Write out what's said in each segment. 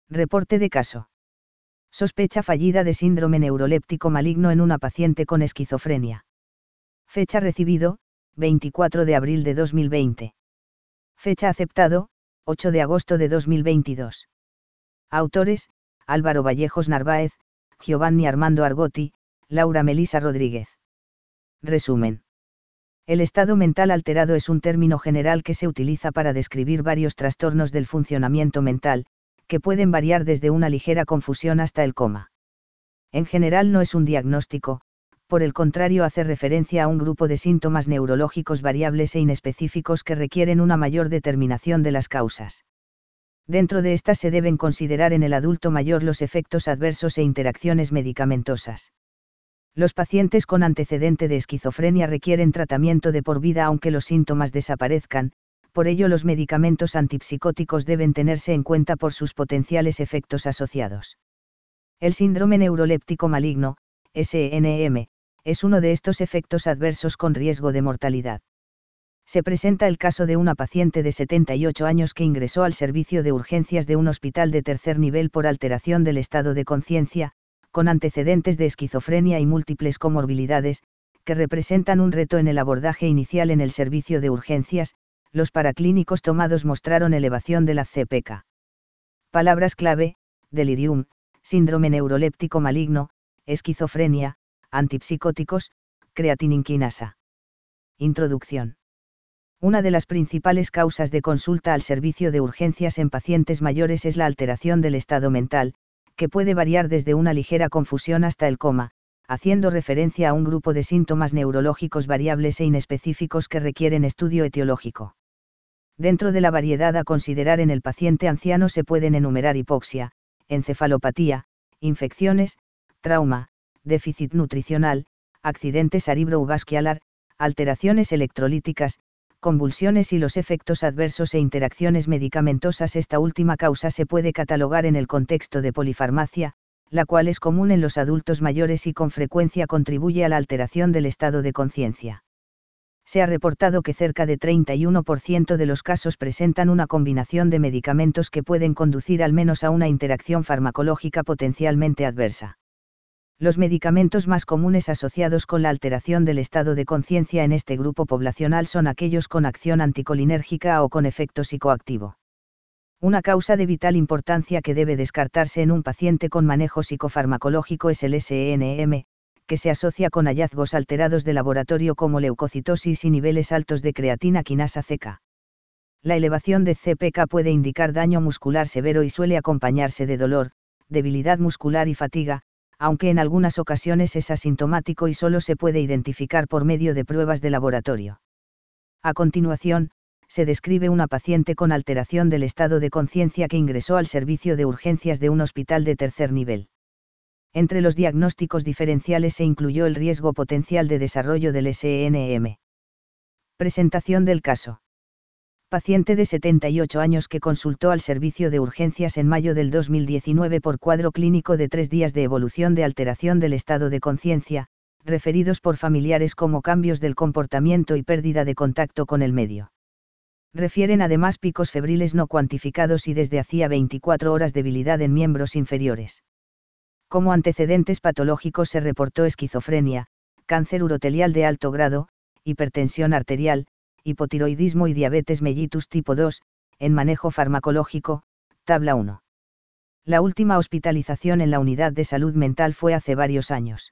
Reporte de caso. Sospecha fallida de síndrome neuroléptico maligno en una paciente con esquizofrenia. Fecha recibido, 24 de abril de 2020. Fecha aceptado, 8 de agosto de 2022. Autores, Álvaro Vallejos Narváez, Giovanni Armando Argotti, Laura Melisa Rodríguez. Resumen. El estado mental alterado es un término general que se utiliza para describir varios trastornos del funcionamiento mental, que pueden variar desde una ligera confusión hasta el coma. En general no es un diagnóstico, por el contrario hace referencia a un grupo de síntomas neurológicos variables e inespecíficos que requieren una mayor determinación de las causas. Dentro de estas se deben considerar en el adulto mayor los efectos adversos e interacciones medicamentosas. Los pacientes con antecedente de esquizofrenia requieren tratamiento de por vida aunque los síntomas desaparezcan, por ello los medicamentos antipsicóticos deben tenerse en cuenta por sus potenciales efectos asociados. El síndrome neuroléptico maligno, SNM, es uno de estos efectos adversos con riesgo de mortalidad. Se presenta el caso de una paciente de 78 años que ingresó al servicio de urgencias de un hospital de tercer nivel por alteración del estado de conciencia, con antecedentes de esquizofrenia y múltiples comorbilidades, que representan un reto en el abordaje inicial en el servicio de urgencias. Los paraclínicos tomados mostraron elevación de la CPK. Palabras clave: delirium, síndrome neuroléptico maligno, esquizofrenia, antipsicóticos, creatininquinasa. Introducción. Una de las principales causas de consulta al servicio de urgencias en pacientes mayores es la alteración del estado mental, que puede variar desde una ligera confusión hasta el coma, haciendo referencia a un grupo de síntomas neurológicos variables e inespecíficos que requieren estudio etiológico. Dentro de la variedad a considerar en el paciente anciano se pueden enumerar hipoxia, encefalopatía, infecciones, trauma, déficit nutricional, accidente cerebrovascular, alteraciones electrolíticas, convulsiones y los efectos adversos e interacciones medicamentosas. Esta última causa se puede catalogar en el contexto de polifarmacia, la cual es común en los adultos mayores y con frecuencia contribuye a la alteración del estado de conciencia. Se ha reportado que cerca de 31% de los casos presentan una combinación de medicamentos que pueden conducir al menos a una interacción farmacológica potencialmente adversa. Los medicamentos más comunes asociados con la alteración del estado de conciencia en este grupo poblacional son aquellos con acción anticolinérgica o con efecto psicoactivo. Una causa de vital importancia que debe descartarse en un paciente con manejo psicofarmacológico es el SNM, que se asocia con hallazgos alterados de laboratorio como leucocitosis y niveles altos de creatina quinasa CK. La elevación de CPK puede indicar daño muscular severo y suele acompañarse de dolor, debilidad muscular y fatiga, aunque en algunas ocasiones es asintomático y solo se puede identificar por medio de pruebas de laboratorio. A continuación, se describe una paciente con alteración del estado de conciencia que ingresó al servicio de urgencias de un hospital de tercer nivel. Entre los diagnósticos diferenciales se incluyó el riesgo potencial de desarrollo del SNM. Presentación del caso. Paciente de 78 años que consultó al servicio de urgencias en mayo del 2019 por cuadro clínico de 3 días de evolución de alteración del estado de conciencia, referidos por familiares como cambios del comportamiento y pérdida de contacto con el medio. Refieren además picos febriles no cuantificados y desde hacía 24 horas debilidad en miembros inferiores. Como antecedentes patológicos se reportó esquizofrenia, cáncer urotelial de alto grado, hipertensión arterial, hipotiroidismo y diabetes mellitus tipo 2, en manejo farmacológico, tabla 1. La última hospitalización en la unidad de salud mental fue hace varios años.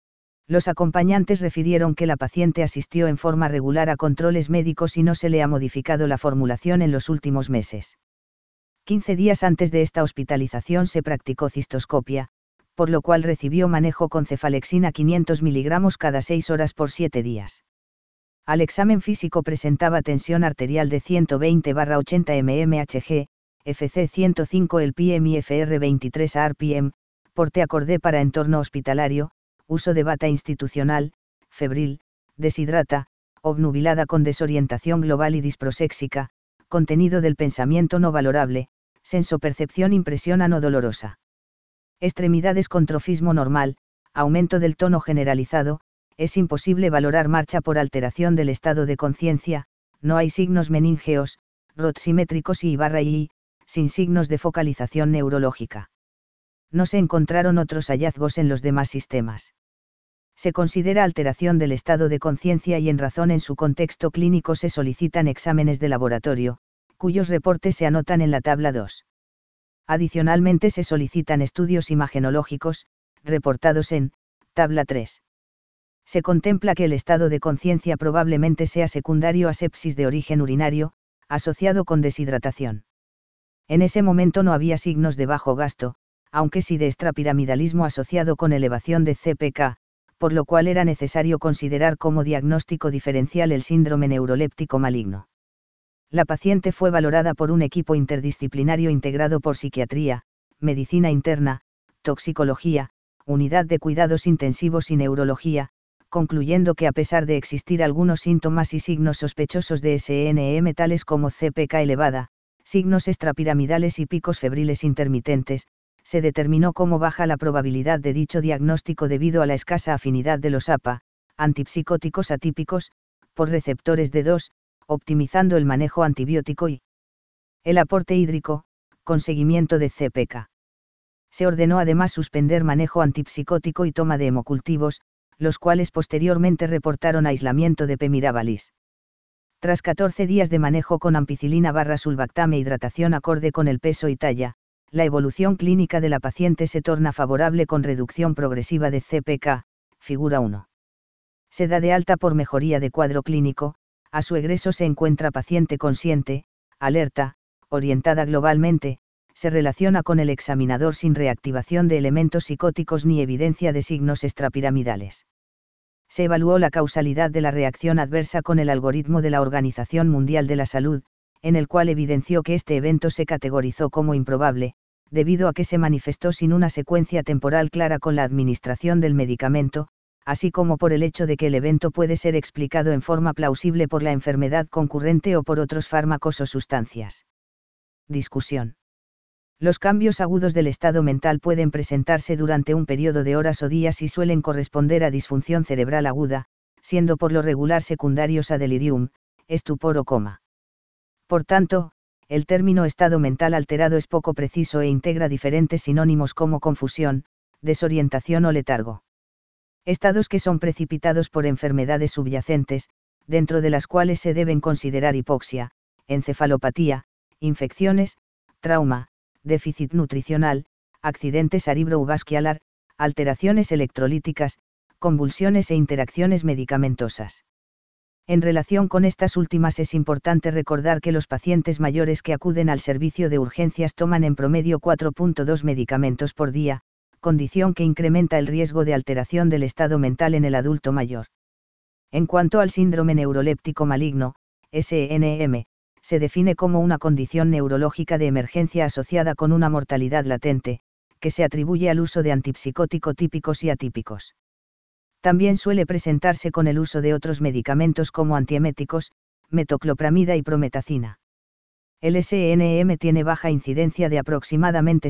Los acompañantes refirieron que la paciente asistió en forma regular a controles médicos y no se le ha modificado la formulación en los últimos meses. 15 días antes de esta hospitalización se practicó cistoscopia, por lo cual recibió manejo con cefalexina 500 mg cada 6 horas por 7 días. Al examen físico presentaba tensión arterial de 120/80 mmHg, FC 105 LPM y FR 23 RPM, porte acorde para entorno hospitalario, uso de bata institucional, febril, deshidrata, obnubilada con desorientación global y disproséxica, contenido del pensamiento no valorable, sensopercepción impresión no dolorosa. Extremidades con trofismo normal, aumento del tono generalizado, es imposible valorar marcha por alteración del estado de conciencia, no hay signos meníngeos, rod simétricos y /I, sin signos de focalización neurológica. No se encontraron otros hallazgos en los demás sistemas. Se considera alteración del estado de conciencia y en razón en su contexto clínico se solicitan exámenes de laboratorio, cuyos reportes se anotan en la tabla 2. Adicionalmente se solicitan estudios imagenológicos, reportados en tabla 3. Se contempla que el estado de conciencia probablemente sea secundario a sepsis de origen urinario, asociado con deshidratación. En ese momento no había signos de bajo gasto, aunque sí de extrapiramidalismo asociado con elevación de CPK, por lo cual era necesario considerar como diagnóstico diferencial el síndrome neuroléptico maligno. La paciente fue valorada por un equipo interdisciplinario integrado por psiquiatría, medicina interna, toxicología, unidad de cuidados intensivos y neurología, concluyendo que a pesar de existir algunos síntomas y signos sospechosos de SNM tales como CPK elevada, signos extrapiramidales y picos febriles intermitentes, se determinó como baja la probabilidad de dicho diagnóstico debido a la escasa afinidad de los APA, antipsicóticos atípicos, por receptores D2, optimizando el manejo antibiótico y el aporte hídrico, con seguimiento de CPK. Se ordenó además suspender manejo antipsicótico y toma de hemocultivos, los cuales posteriormente reportaron aislamiento de P. mirabilis. Tras 14 días de manejo con ampicilina/sulbactam e hidratación acorde con el peso y talla, la evolución clínica de la paciente se torna favorable con reducción progresiva de CPK, figura 1. Se da de alta por mejoría de cuadro clínico, a su egreso se encuentra paciente consciente, alerta, orientada globalmente, se relaciona con el examinador sin reactivación de elementos psicóticos ni evidencia de signos extrapiramidales. Se evaluó la causalidad de la reacción adversa con el algoritmo de la Organización Mundial de la Salud, en el cual evidenció que este evento se categorizó como improbable, debido a que se manifestó sin una secuencia temporal clara con la administración del medicamento, así como por el hecho de que el evento puede ser explicado en forma plausible por la enfermedad concurrente o por otros fármacos o sustancias. Discusión. Los cambios agudos del estado mental pueden presentarse durante un periodo de horas o días y suelen corresponder a disfunción cerebral aguda, siendo por lo regular secundarios a delirium, estupor o coma. Por tanto, el término estado mental alterado es poco preciso e integra diferentes sinónimos como confusión, desorientación o letargo. Estados que son precipitados por enfermedades subyacentes, dentro de las cuales se deben considerar hipoxia, encefalopatía, infecciones, trauma, déficit nutricional, accidente cerebrovascular, alteraciones electrolíticas, convulsiones e interacciones medicamentosas. En relación con estas últimas es importante recordar que los pacientes mayores que acuden al servicio de urgencias toman en promedio 4.2 medicamentos por día, condición que incrementa el riesgo de alteración del estado mental en el adulto mayor. En cuanto al síndrome neuroléptico maligno, SNM, se define como una condición neurológica de emergencia asociada con una mortalidad latente, que se atribuye al uso de antipsicótico típicos y atípicos. También suele presentarse con el uso de otros medicamentos como antieméticos, metoclopramida y prometacina. El SNM tiene baja incidencia de aproximadamente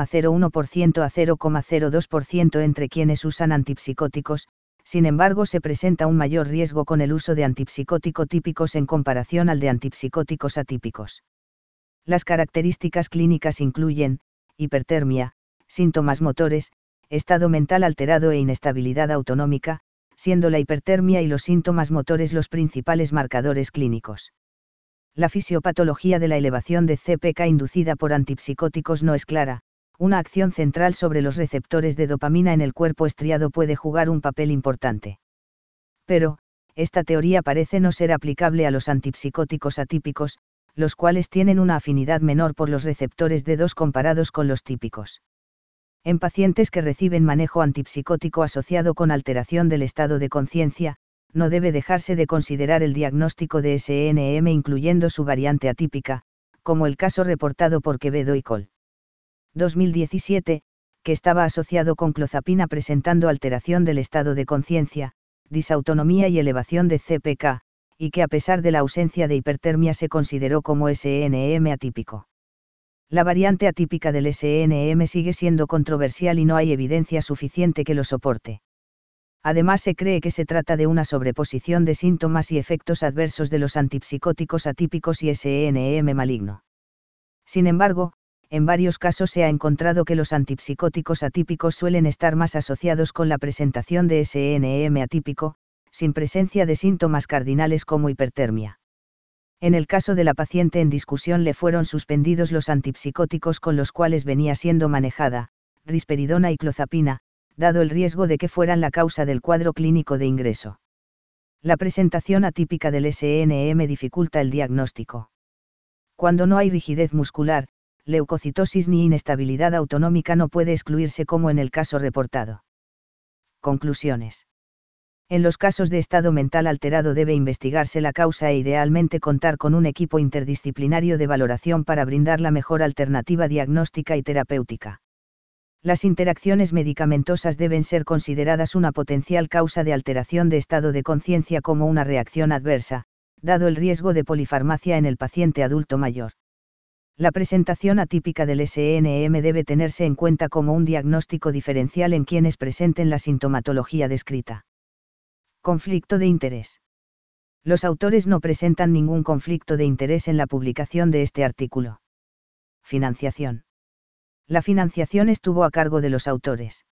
0,01% a 0,02% entre quienes usan antipsicóticos, sin embargo se presenta un mayor riesgo con el uso de antipsicótico típicos en comparación al de antipsicóticos atípicos. Las características clínicas incluyen, hipertermia, síntomas motores, estado mental alterado e inestabilidad autonómica, siendo la hipertermia y los síntomas motores los principales marcadores clínicos. La fisiopatología de la elevación de CPK inducida por antipsicóticos no es clara. Una acción central sobre los receptores de dopamina en el cuerpo estriado puede jugar un papel importante. Pero, esta teoría parece no ser aplicable a los antipsicóticos atípicos, los cuales tienen una afinidad menor por los receptores D2 comparados con los típicos. En pacientes que reciben manejo antipsicótico asociado con alteración del estado de conciencia, no debe dejarse de considerar el diagnóstico de SNM incluyendo su variante atípica, como el caso reportado por Quevedo y Col. 2017, que estaba asociado con clozapina presentando alteración del estado de conciencia, disautonomía y elevación de CPK, y que a pesar de la ausencia de hipertermia se consideró como SNM atípico. La variante atípica del SNM sigue siendo controversial y no hay evidencia suficiente que lo soporte. Además se cree que se trata de una sobreposición de síntomas y efectos adversos de los antipsicóticos atípicos y SNM maligno. Sin embargo, en varios casos se ha encontrado que los antipsicóticos atípicos suelen estar más asociados con la presentación de SNM atípico, sin presencia de síntomas cardinales como hipertermia. En el caso de la paciente en discusión le fueron suspendidos los antipsicóticos con los cuales venía siendo manejada, risperidona y clozapina, dado el riesgo de que fueran la causa del cuadro clínico de ingreso. La presentación atípica del SNM dificulta el diagnóstico. Cuando no hay rigidez muscular, leucocitosis ni inestabilidad autonómica no puede excluirse como en el caso reportado. Conclusiones. En los casos de estado mental alterado debe investigarse la causa e idealmente contar con un equipo interdisciplinario de valoración para brindar la mejor alternativa diagnóstica y terapéutica. Las interacciones medicamentosas deben ser consideradas una potencial causa de alteración de estado de conciencia como una reacción adversa, dado el riesgo de polifarmacia en el paciente adulto mayor. La presentación atípica del SNM debe tenerse en cuenta como un diagnóstico diferencial en quienes presenten la sintomatología descrita. Conflicto de interés. Los autores no presentan ningún conflicto de interés en la publicación de este artículo. Financiación. La financiación estuvo a cargo de los autores.